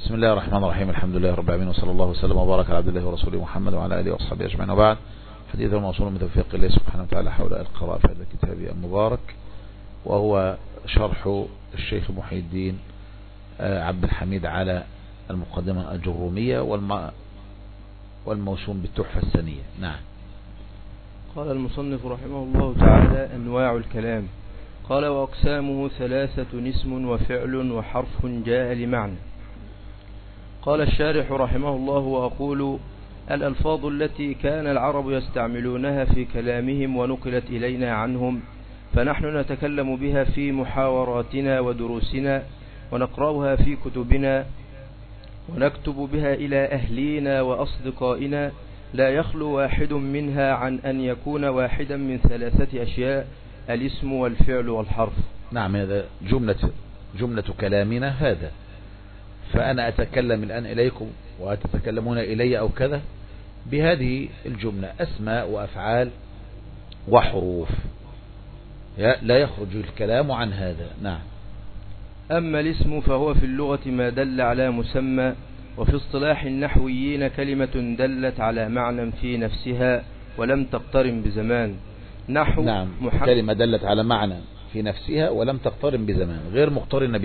بسم الله الرحمن الرحيم. الحمد لله رب العالمين، وصلى الله وسلم وبارك على عبد الله ورسوله محمد وعلى اله واصحابه اجمعين، وبعد. حديث موصول من توفيق الله سبحانه وتعالى حول القراءة في هذا الكتاب المبارك، وهو شرح الشيخ محي الدين عبد الحميد على المقدمة الجرومية والموسوم بالتحفة السنية. نعم. قال المصنف رحمه الله تعالى: أنواع الكلام. قال: وأقسامه ثلاثة: اسم وفعل وحرف جاء لمعنى. قال الشارح رحمه الله: وأقول الألفاظ التي كان العرب يستعملونها في كلامهم ونقلت إلينا عنهم، فنحن نتكلم بها في محاوراتنا ودروسنا، ونقرأها في كتبنا، ونكتب بها إلى أهلينا وأصدقائنا، لا يخلو واحد منها عن أن يكون واحدا من ثلاثة أشياء: الاسم والفعل والحرف. نعم، هذا جملة كلامنا هذا. فأنا أتكلم الآن إليكم وتتكلمون إلي أو كذا بهذه الجملة: أسماء وأفعال وحروف، لا يخرج الكلام عن هذا. نعم. أما الاسم فهو في اللغة ما دل على مسمى، وفي اصطلاح النحويين كلمة دلت على معنى في نفسها ولم تقترن بزمان. نحو نعم، كلمة دلت على معنى في نفسها ولم تقترن بزمان، غير مقترنة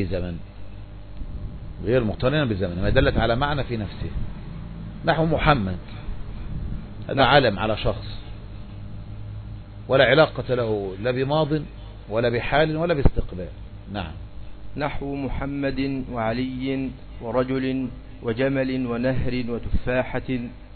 بزمان، ما دلت على معنى في نفسه. نحو محمد، هذا علم على شخص ولا علاقة له لا بماض ولا بحال ولا باستقبال. نعم. نحو محمد وعلي ورجل وجمل ونهر وتفاحة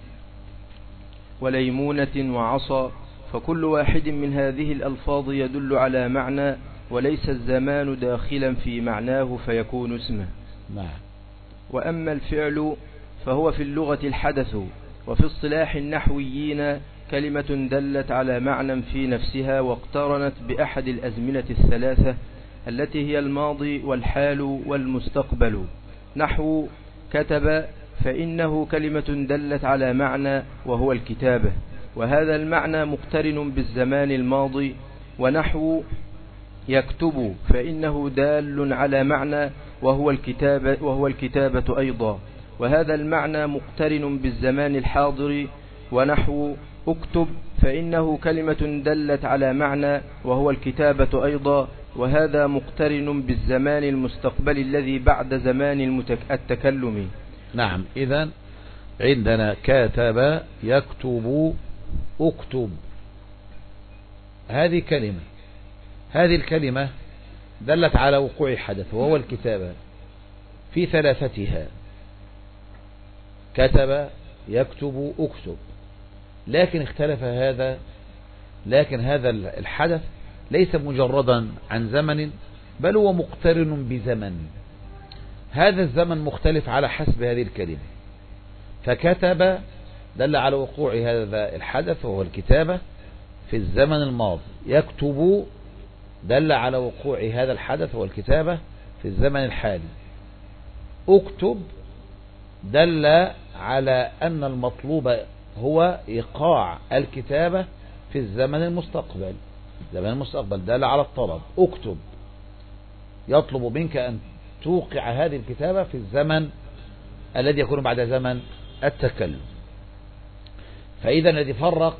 وليمونة وعصا، فكل واحد من هذه الألفاظ يدل على معنى، وليس الزمان داخلا في معناه فيكون اسمه. نعم. وأما الفعل فهو في اللغة الحدث، وفي اصطلاح النحويين كلمة دلت على معنى في نفسها واقترنت بأحد الأزمنة الثلاثة التي هي الماضي والحال والمستقبل. نحو كتب، فإنه كلمة دلت على معنى وهو الكتابة، وهذا المعنى مقترن بالزمان الماضي. ونحو يكتب، فإنه دال على معنى وهو الكتابة أيضا، وهذا المعنى مقترن بالزمان الحاضر. ونحو اكتب، فإنه كلمة دلت على معنى وهو الكتابة أيضا، وهذا مقترن بالزمان المستقبل الذي بعد زمان التكلم. نعم. إذن عندنا كتب، يكتب، اكتب، هذه الكلمة دلت على وقوع حدث وهو الكتابة في ثلاثتها: كتب، يكتب، اكتب. لكن اختلف هذا، لكن هذا الحدث ليس مجردا عن زمن، بل هو مقترن بزمن. هذا الزمن مختلف على حسب هذه الكلمة. فكتب دل على وقوع هذا الحدث وهو الكتابة في الزمن الماضي. يكتب دل على وقوع هذا الحدث وهو الكتابة في الزمن الحالي. اكتب دل على أن المطلوب هو إيقاع الكتابة في الزمن المستقبل. الزمن المستقبل دل على الطلب. اكتب يطلب منك أن توقع هذه الكتابة في الزمن الذي يكون بعد زمن التكلم. فإذا الذي فرق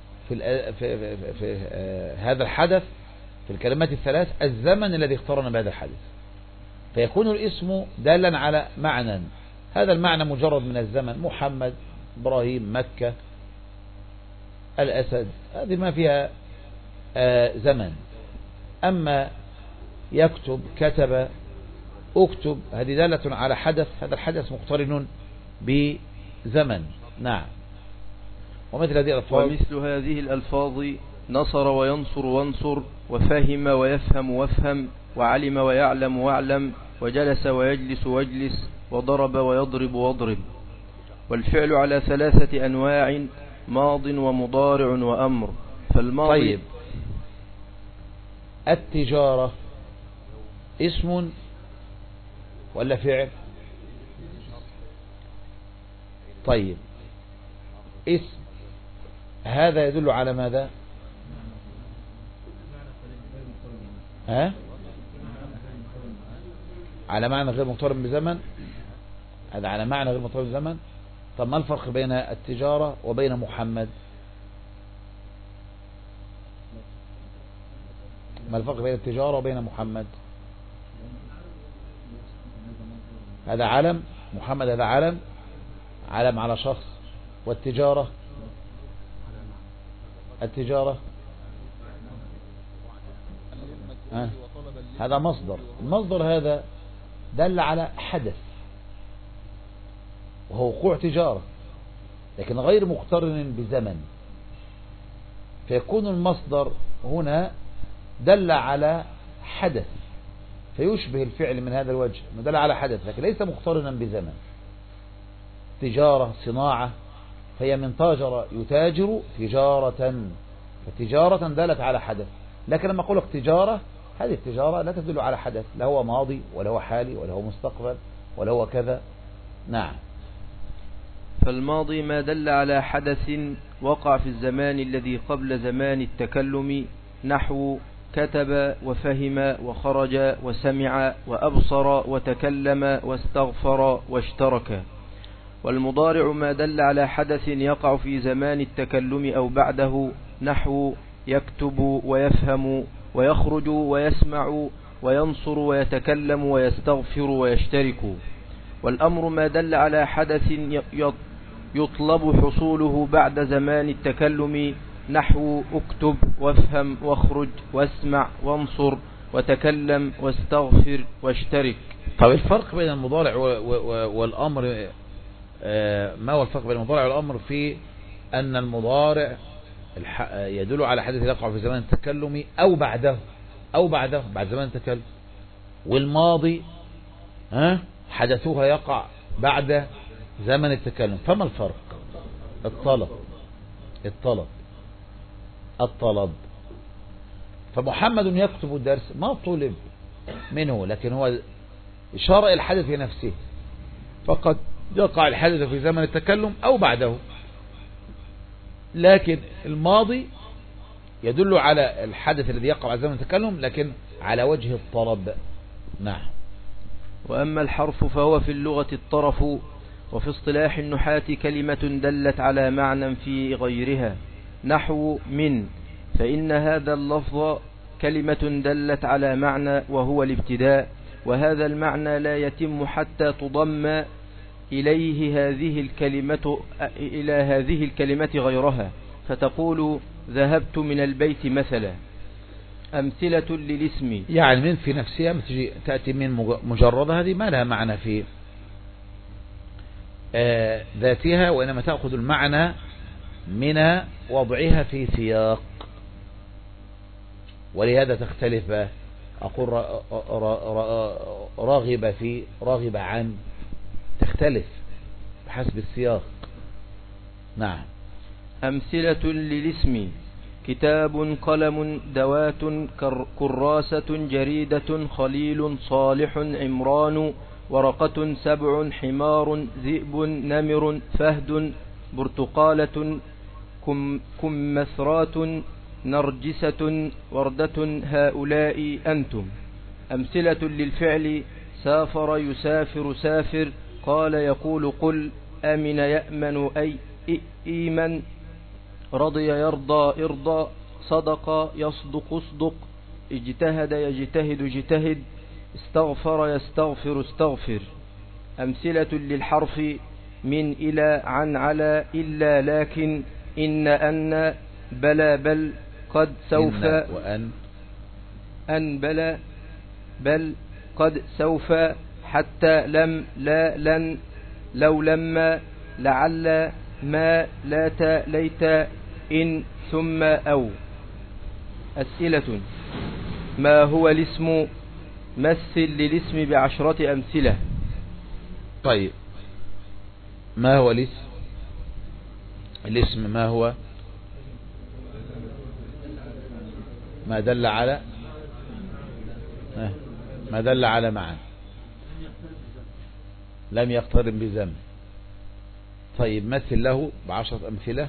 في هذا الحدث في الكلمات الثلاث الزمن الذي اقترن بهذا الحدث، فيكون الاسم دالا على معنى، هذا المعنى مجرد من الزمن: محمد، إبراهيم، مكة، الأسد، هذه ما فيها زمن. أما يكتب، كتب، اكتب، هذه دالة على حدث، هذا الحدث مقترن بزمن. نعم. ومثل هذه الألفاظ نصر وينصر وانصر، وفهم ويفهم وافهم، وعلم ويعلم واعلم، وجلس ويجلس واجلس، وضرب ويضرب واضرب. والفعل على ثلاثة أنواع: ماض ومضارع وأمر. فالماضي طيب، التجارة اسم ولا فعل؟ طيب، اسم هذا يدل على ماذا؟ على معنى غير مقترن بزمن. هذا على معنى غير مطابق الزمن. طب ما الفرق بين التجارة وبين محمد؟ ما الفرق بين التجارة وبين محمد؟ هذا علم، محمد هذا علم، علم على شخص. والتجارة، التجارة هذا مصدر. المصدر هذا دل على حدث وهو وقوع تجارة، لكن غير مقترن بزمن، فيكون المصدر هنا دل على حدث فيشبه الفعل من هذا الوجه، دل على حدث لكن ليس مقترنا بزمن. تجارة صناعة، فهي من تاجر يتاجر تجارة، فتجارة دلت على حدث. لكن لما أقول لك تجارة، هذه التجارة لا تدل على حدث، لا هو ماضي ولا هو حالي ولا هو مستقبل ولا هو كذا. نعم. فالماضي ما دل على حدث وقع في الزمان الذي قبل زمان التكلم، نحو كتب وفهم وخرج وسمع وأبصر وتكلم واستغفر واشترك. والمضارع ما دل على حدث يقع في زمان التكلم أو بعده، نحو يكتب ويفهم ويخرج ويسمع وينصر ويتكلم ويستغفر ويشترك. والأمر ما دل على حدث يطلب حصوله بعد زمان التكلم، نحو اكتب وافهم واخرج واسمع وانصر وتكلم واستغفر واشترك. طب الفرق بين المضارع والأمر، ما هو الفرق بين المضارع والأمر؟ في أن المضارع يدل على حدث يقع في زمان التكلم أو بعده، بعد زمان التكلم. والماضي حدثها يقع بعد زمن التكلم. فما الفرق؟ الطلب. فمحمد يكتب الدرس ما طلب منه، لكن هو إشارة إلى الحدث في نفسه، فقد يقع الحدث في زمن التكلم أو بعده. لكن الماضي يدل على الحدث الذي يقع على زمن التكلم لكن على وجه الطلب. نعم. وأما الحرف فهو في اللغة الطرف، وفي اصطلاح النحاة كلمة دلت على معنى في غيرها، نحو من، فإن هذا اللفظ كلمة دلت على معنى وهو الابتداء، وهذا المعنى لا يتم حتى تضم إليه إلى هذه الكلمة غيرها، فتقول ذهبت من البيت مثلا. أمثلة للاسم، يعني من في نفسها تأتي من مجردة، هذه ما لها معنى في ذاتها، وإنما تأخذ المعنى من وضعها في سياق. ولهذا تختلف، أقول راغب في، راغب عن، تختلف بحسب السياق. نعم. أمثلة للاسم: كتاب، قلم، دوات، كراسة، جريدة، خليل، صالح، عمران، ورقة، سبع، حمار، ذئب، نمر، فهد، برتقالة، كمثرات، نرجسة، وردة، هؤلاء أنتم. أمثلة للفعل: سافر، يسافر، سافر، قال، يقول، قل، أمن، يأمن، أي إيمن، رضي، يرضى، ارضى، صدق، يصدق، اصدق، اجتهد، يجتهد، اجتهد، استغفر، يستغفر، استغفر. أمثلة للحرف: من، إلى، عن، على، إلا، لكن، إن، أن، بلى، بل، قد، سوف، وأن، أن، بلى، بل، قد، سوف، حتى، لم، لا، لن، لو، لما، لعل، ما، لات، ليت، إن، ثم، أو. أسئلة: ما هو الاسم؟ مثل للاسم بعشرة أمثلة. طيب، ما هو الاسم؟ الاسم ما هو؟ ما دل على، ما دل على معنى، لم يقترن بزمن. طيب، مثل له بعشرة أمثلة.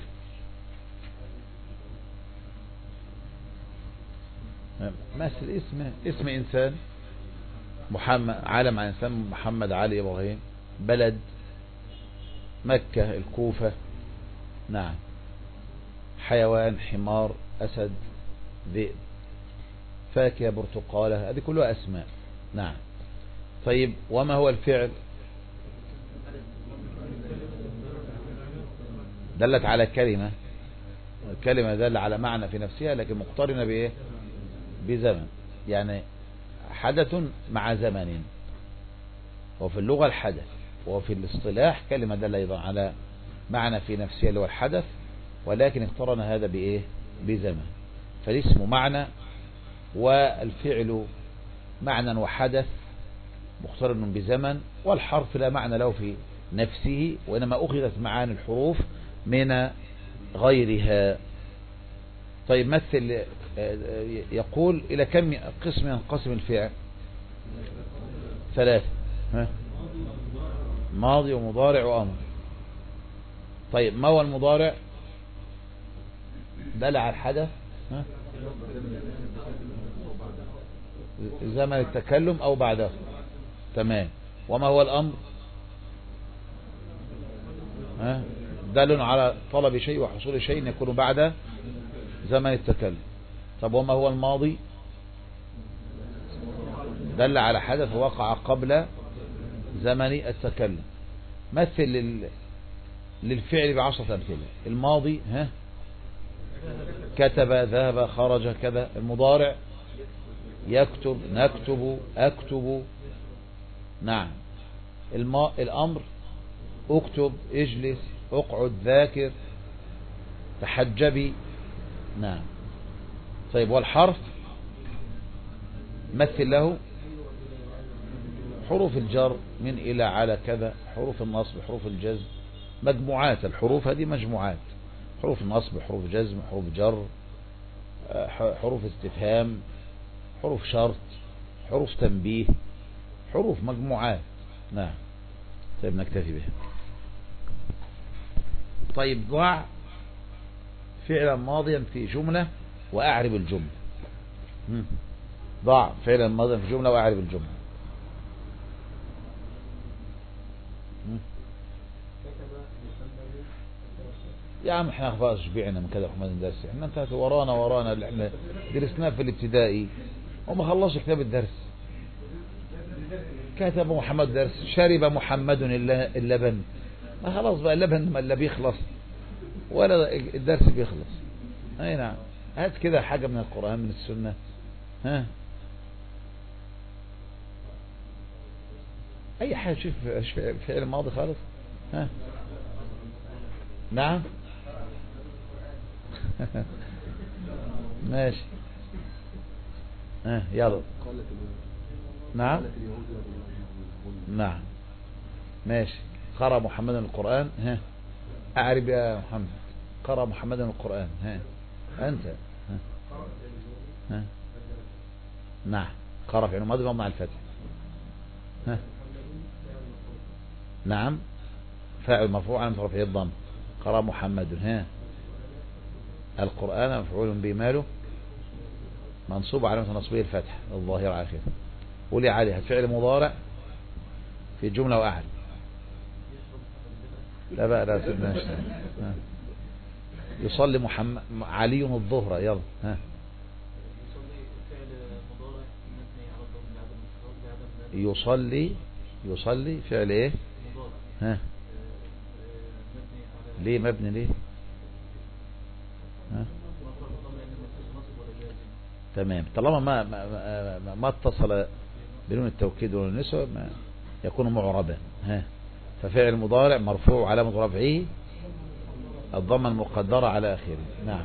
مثل اسم إنسان محمد، علم عن إنسان محمد، علي، إبراهيم، بلد، مكة، الكوفة. نعم. حيوان، حمار، أسد، ذئب، فاكهة، برتقالة، هذه كلها أسماء. نعم. طيب وما هو الفعل؟ دلت على كلمة، الكلمة دل على معنى في نفسها لكن مقترنة بإيه؟ بزمن، يعني حدث مع زمن. وفي اللغة الحدث، وفي الاصطلاح كلمة دل أيضا على معنى في نفسها اللي هو الحدث، ولكن اقترن هذا بإيه؟ بزمن. فالاسم معنى والفعل معنى وحدث مقترن بزمن، والحرف لا معنى له في نفسه وإنما أخذت معاني الحروف من غيرها. طيب مثل، يقول إلى كم قسم ينقسم الفعل؟ 3. ماضي ومضارع وأمر. طيب ما هو المضارع؟ دل على الحدث زمن التكلم أو بعده. تمام. وما هو الأمر؟ دل على طلب شيء وحصول شيء يكون بعد زمن التكلم. طب وما هو الماضي؟ دل على حدث وقع قبل زمن التكلم. مثل للفعل ب10 أمثلة. الماضي كتب، ذهب، خرج، كذا. المضارع يكتب، نكتب، أكتب. نعم. الأمر اكتب، اجلس، اقعد، ذاكر، تحجبي. نعم. طيب والحرف؟ مثل له. حروف الجر من إلى على كذا، حروف النصب، حروف الجزم، مجموعات الحروف هذه مجموعات، حروف النصب، حروف جزم، حروف جر، حروف استفهام، حروف شرط، حروف تنبيه، حروف مجموعات. نعم. طيب نكتفي بها. طيب ضع فعلا ماضيا في جملة وأعرب الجملة. ضع فعلا ماضيا في جملة وأعرب الجملة. يا عم احنا خلاص شبعنا من كده محمد الدرس، احنا انت ورانا اللي احنا درسناه في الابتدائي وما خلصش كتاب الدرس. كتب محمد درس، شرب محمد اللبن، ما خلاص بقى اللبن ما اللي بيخلص ولا الدرس بيخلص. اي نعم. هات كده حاجة من القرآن من السنة. اي حاجة. شوف فعل ماضي خالص. نعم. ماشي. يلا. نعم. نعم. ماشي. قرأ محمد القرآن. أعرب يا محمد. قرأ محمد القرآن. أنت. نعم. قرأ فعل ماضي مبني على الفتح. نعم. فاعل مرفوع على رفعه الضم. قرأ محمد. القرآن مفعول به ماله منصوب علامة نصبه الفتح الظاهر على آخره. قولي عليها فعل مضارع في جملة وأعلى. لا بقى لا سيبناش. يصلي محمد علي الظهر. يلا. يصلي فعل ايه؟ ليه مبني ليه؟ تمام. طالما ما اتصل بنون التوكيد ونون النسوة يكون معربا. ففعل مضارع مرفوع علامة رفعه الضمة المقدرة على آخره. نعم.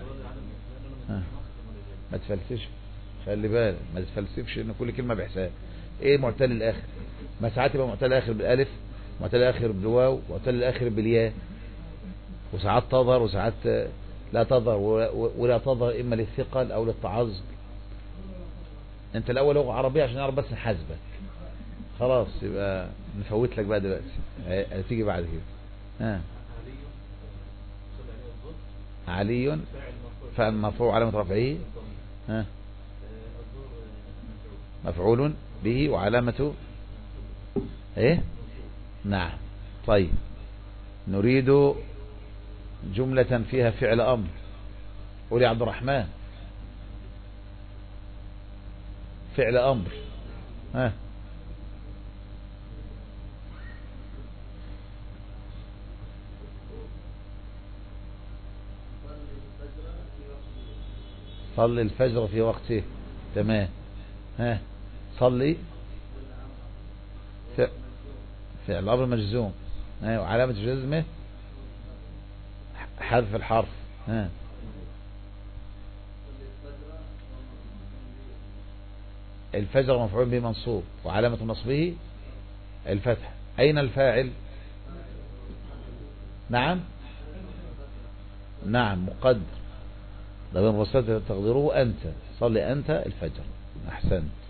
ما تفلسفش، خلي بالك ما تفلسفش ان كل كلمة بحساب. ايه معتل الاخر؟ ما ساعات يبقى معتل الاخر بالالف، معتل الاخر بالواو، معتل الاخر بالياء، وساعات تظهر وساعات لا تظهر، ولا تظهر اما للثقل او للتعظم. انت الاول لغة عربية عشان نعرف بس نحاسبك. خلاص يبقى نفوت لك بقى دلوقتي، هتيجي بعد كده. علي فعل مرفوع علامة رفعه مفعول به وعلامة ايه؟ نعم. طيب نريد جملة فيها فعل أمر. قول يا عبد الرحمن. فعل أمر. ها صلي الفجر في وقته. تمام. ها صلي فعل أمر مجزوم. وعلامة جزمه حذف الحرف. ها الفجر مفعول به منصوب وعلامة نصبه الفتح. أين الفاعل؟ نعم نعم مقدر. ضمير مستتر تقديره أنت. صلي أنت الفجر. أحسنت.